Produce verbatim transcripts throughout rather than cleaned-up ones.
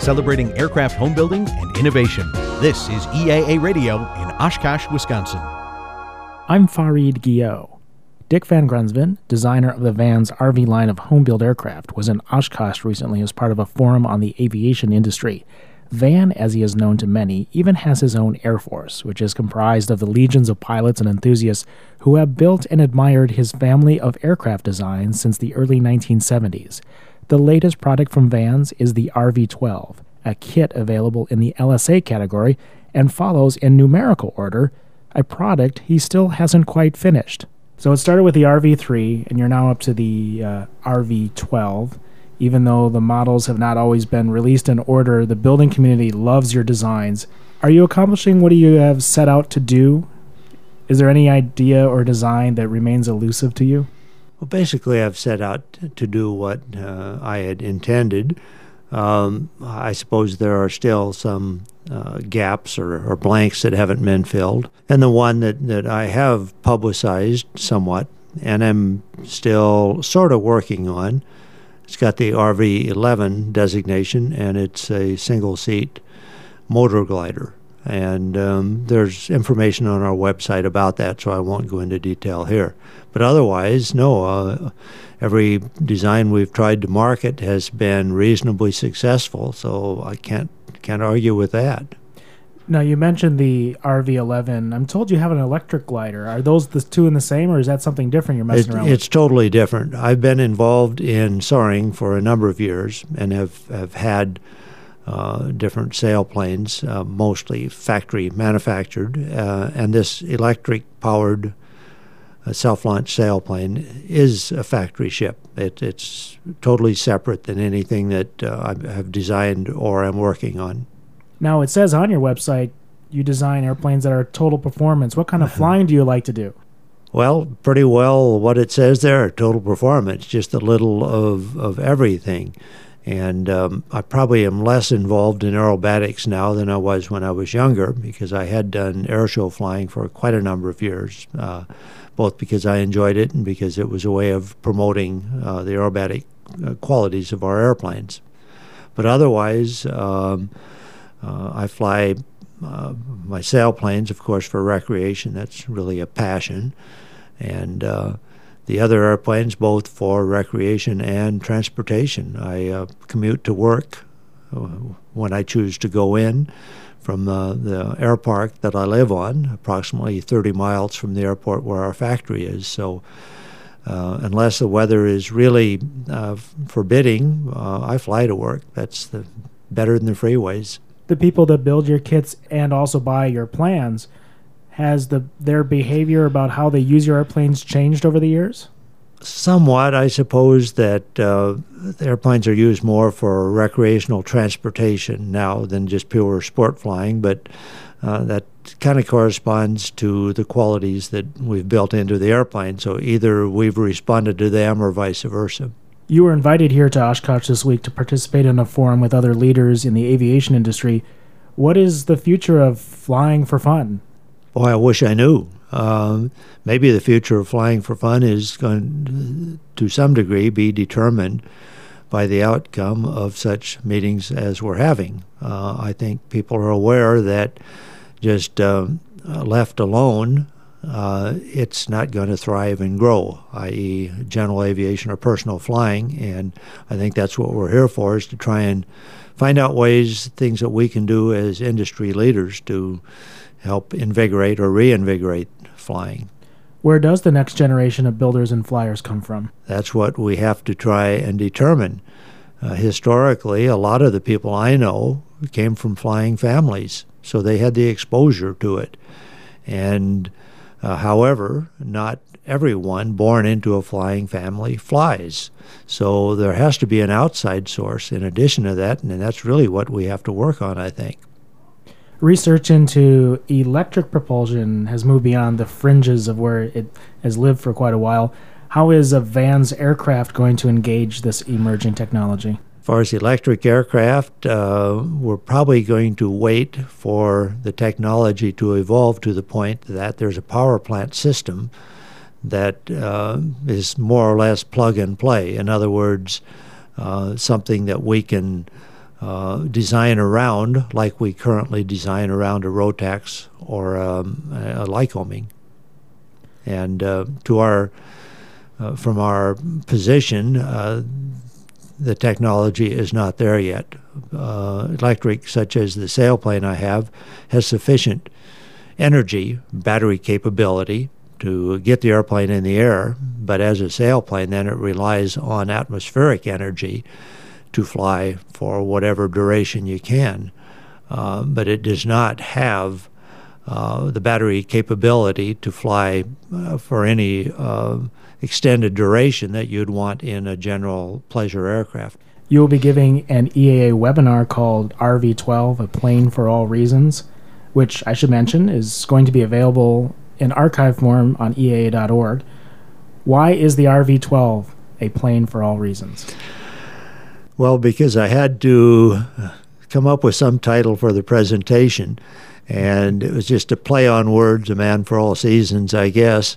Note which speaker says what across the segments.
Speaker 1: celebrating aircraft home building and innovation. This is E A A Radio in Oshkosh, Wisconsin.
Speaker 2: I'm Fareed Guillot. Dick Van Grunsven, designer of the Vans R V line of home-built aircraft, was in Oshkosh recently as part of a forum on the aviation industry. Van, as he is known to many, even has his own Air Force, which is comprised of the legions of pilots and enthusiasts who have built and admired his family of aircraft designs since the early nineteen seventies. The latest product from Vans is the R V twelve, a kit available in the L S A category and follows in numerical order, a product he still hasn't quite finished. So it started with the R V three, and you're now up to the uh, R V twelve. Even though the models have not always been released in order, the building community loves your designs. Are you accomplishing what you have set out to do? Is there any idea or design that remains elusive to you?
Speaker 3: Well, basically, I've set out to do what uh, I had intended. Um, I suppose there are still some uh, gaps or, or blanks that haven't been filled. And the one that, that I have publicized somewhat, and I'm still sort of working on, it's got the R V eleven designation, and it's a single-seat motor glider. And um, there's information on our website about that, so I won't go into detail here. But otherwise, no, uh, every design we've tried to market has been reasonably successful, so I can't can't argue with that.
Speaker 2: Now, you mentioned the R V eleven. I'm told you have an electric glider. Are those the two in the same, or is that something different you're messing
Speaker 3: it,
Speaker 2: around
Speaker 3: It's
Speaker 2: with?
Speaker 3: totally different. I've been involved in soaring for a number of years and have, have had uh, different sailplanes, uh, mostly factory manufactured, uh, and this electric-powered uh, self-launch sailplane is a factory ship. It, it's totally separate than anything that uh, I have designed or am working on.
Speaker 2: Now, it says on your website you design airplanes that are total performance. What kind of flying do you like to do?
Speaker 3: Well, pretty well what it says there, total performance, just a little of, of everything. And um, I probably am less involved in aerobatics now than I was when I was younger, because I had done airshow flying for quite a number of years, uh, both because I enjoyed it and because it was a way of promoting uh, the aerobatic uh, qualities of our airplanes. But otherwise, um, Uh, I fly uh, my sailplanes, of course, for recreation. That's really a passion. And uh, the other airplanes, both for recreation and transportation. I uh, commute to work uh, when I choose to go in from uh, the air park that I live on, approximately thirty miles from the airport where our factory is. So uh, unless the weather is really uh, forbidding, uh, I fly to work. That's the, better than the freeways.
Speaker 2: The people that build your kits and also buy your plans, has the their behavior about how they use your airplanes changed over the years?
Speaker 3: Somewhat. I suppose that uh, the airplanes are used more for recreational transportation now than just pure sport flying, but uh, that kind of corresponds to the qualities that we've built into the airplane. So either we've responded to them or vice versa.
Speaker 2: You were invited here to Oshkosh this week to participate in a forum with other leaders in the aviation industry. What is the future of flying for fun?
Speaker 3: Boy, I wish I knew. Um, maybe the future of flying for fun is going to some degree be determined by the outcome of such meetings as we're having. Uh, I think people are aware that just uh, left alone, Uh, it's not going to thrive and grow, that is general aviation or personal flying, and I think that's what we're here for, is to try and find out ways, things that we can do as industry leaders to help invigorate or reinvigorate flying.
Speaker 2: Where does the next generation of builders and flyers come from?
Speaker 3: That's what we have to try and determine. Uh, historically, a lot of the people I know came from flying families, so they had the exposure to it. And Uh, however, not everyone born into a flying family flies. So there has to be an outside source in addition to that, and that's really what we have to work on, I think.
Speaker 2: Research into electric propulsion has moved beyond the fringes of where it has lived for quite a while. How is a Vans aircraft going to engage this emerging technology?
Speaker 3: As far as electric aircraft, uh, we're probably going to wait for the technology to evolve to the point that there's a power plant system that uh, is more or less plug and play. In other words, uh, something that we can uh, design around like we currently design around a Rotax or um, a Lycoming. And uh, to our, uh, from our position, uh, the technology is not there yet. Uh, electric, such as the sailplane I have, has sufficient energy, battery capability to get the airplane in the air, but as a sailplane, then it relies on atmospheric energy to fly for whatever duration you can. Uh, but it does not have uh, the battery capability to fly uh, for any uh, extended duration that you'd want in a general pleasure aircraft.
Speaker 2: You will be giving an E A A webinar called R V twelve, A Plane for All Reasons, which I should mention is going to be available in archive form on E A A dot org. Why is the R V twelve a plane for all reasons?
Speaker 3: Well, because I had to come up with some title for the presentation, and it was just a play on words, a man for all seasons, I guess.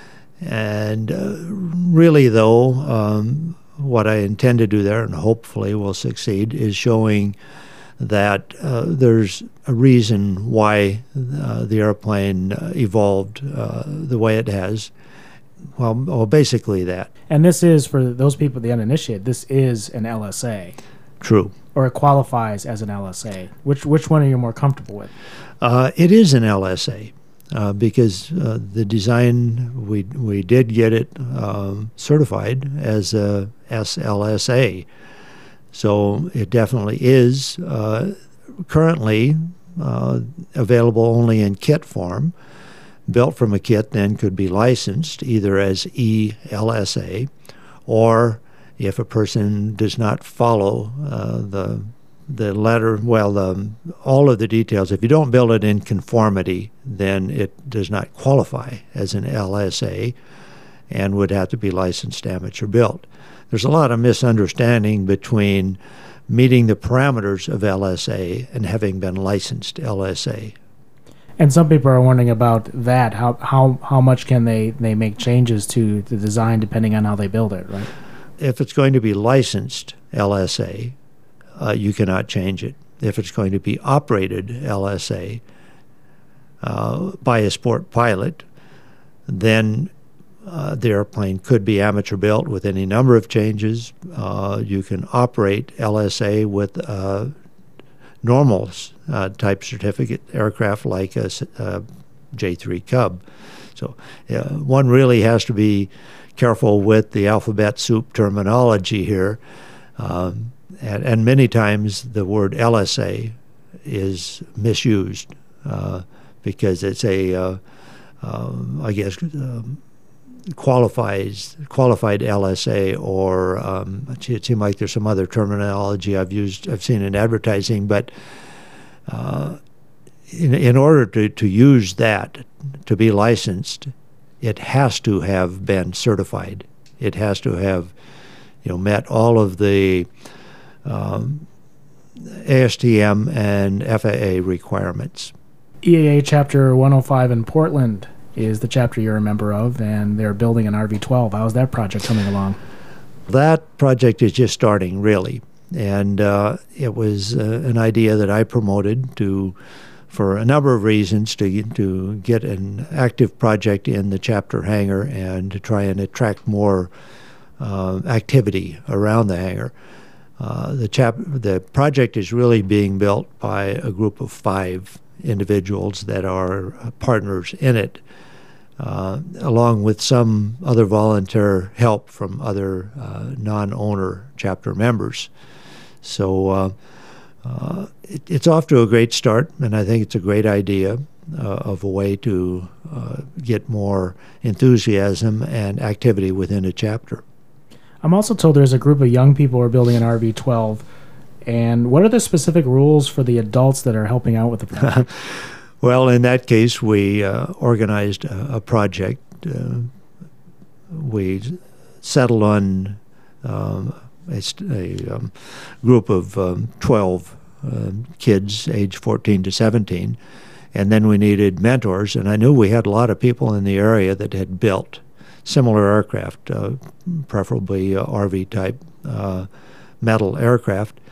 Speaker 3: And uh, really, though, um, what I intend to do there, and hopefully will succeed, is showing that uh, there's a reason why uh, the airplane uh, evolved uh, the way it has. Well, well, basically that.
Speaker 2: And this is, for those people, the uninitiated, this is an L S A.
Speaker 3: True.
Speaker 2: Or it qualifies as an L S A. Which which one are you more comfortable with?
Speaker 3: Uh, it is an L S A uh, because uh, the design, we we did get it um, certified as a S L S A. So it definitely is uh, currently uh, available only in kit form. Built from a kit then could be licensed either as E L S A, or if a person does not follow uh, the the letter, well, the, all of the details, if you don't build it in conformity, then it does not qualify as an L S A and would have to be licensed amateur built. There's a lot of misunderstanding between meeting the parameters of L S A and having been licensed L S A.
Speaker 2: And some people are wondering about that. How how how much can they, they make changes to the design depending on how they build it, right?
Speaker 3: If it's going to be licensed L S A, uh, you cannot change it. If it's going to be operated L S A uh, by a sport pilot, then uh, the airplane could be amateur built with any number of changes. Uh, you can operate L S A with uh, normal uh, type certificate aircraft like a, a J three Cub. So uh, one really has to be careful with the alphabet soup terminology here. Um, and, and many times the word L S A is misused uh, because it's a, uh, uh, I guess, um, qualifies qualified L S A, or um, it seems like there's some other terminology I've used, I've seen in advertising, but uh, in, in order to, to use that, to be licensed, it has to have been certified. It has to have, you know, met all of the um, A S T M and F A A requirements.
Speaker 2: E A A Chapter one oh five in Portland is the chapter you're a member of, and they're building an R V twelve. How's that project coming along?
Speaker 3: That project is just starting, really. And uh, it was uh, an idea that I promoted to, for a number of reasons, to, to get an active project in the chapter hangar and to try and attract more uh, activity around the hangar. Uh, the, chap- the project is really being built by a group of five individuals that are partners in it, uh, along with some other volunteer help from other uh, non-owner chapter members. So uh, uh, it, it's off to a great start, and I think it's a great idea uh, of a way to uh, get more enthusiasm and activity within a chapter.
Speaker 2: I'm also told there's a group of young people who are building an R V twelve. And what are the specific rules for the adults that are helping out with the project?
Speaker 3: Well, in that case, we uh, organized a, a project. Uh, we settled on um, a, a um, group of um, twelve uh, kids, age fourteen to seventeen, and then we needed mentors. And I knew we had a lot of people in the area that had built similar aircraft, uh, preferably uh, R V-type uh, metal aircraft.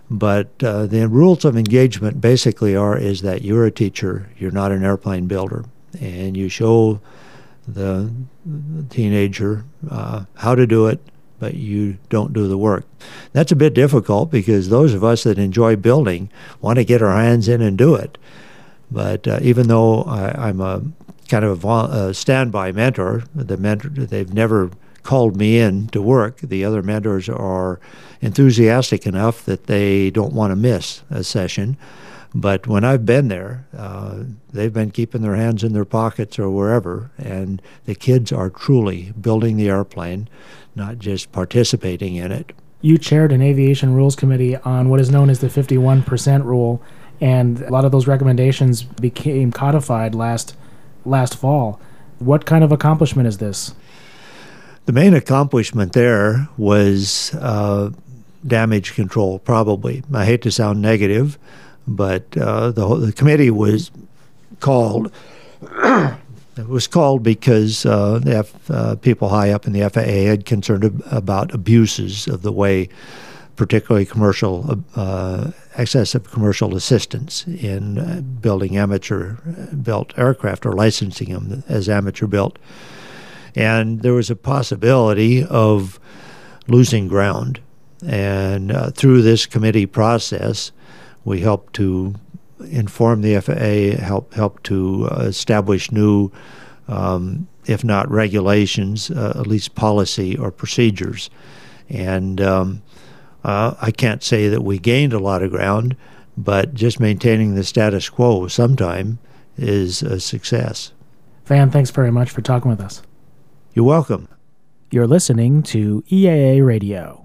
Speaker 3: But uh, the rules of engagement basically are is that you're a teacher, you're not an airplane builder, and you show the teenager uh, how to do it, but you don't do the work. That's a bit difficult because those of us that enjoy building want to get our hands in and do it. But uh, even though I, I'm a kind of a, a standby mentor, the mentor they've never called me in to work. The other mentors are enthusiastic enough that they don't want to miss a session. But when I've been there, uh, they've been keeping their hands in their pockets or wherever, and the kids are truly building the airplane, not just participating in it.
Speaker 2: You chaired an aviation rules committee on what is known as the fifty-one percent rule, and a lot of those recommendations became codified last last fall. What kind of accomplishment is this?
Speaker 3: The main accomplishment there was uh, damage control, probably. I hate to sound negative, but uh, the, whole, the committee was called it was called because uh, the F, uh, people high up in the F A A had concerned ab- about abuses of the way, particularly commercial, uh, excessive commercial assistance in uh, building amateur-built aircraft or licensing them as amateur-built. And there was a possibility of losing ground. And uh, through this committee process, we helped to inform the F A A, help help to uh, establish new, um, if not regulations, uh, at least policy or procedures. And um, uh, I can't say that we gained a lot of ground, but just maintaining the status quo sometime is a success.
Speaker 2: Van, thanks very much for talking with us.
Speaker 3: You're welcome.
Speaker 2: You're listening to E A A Radio.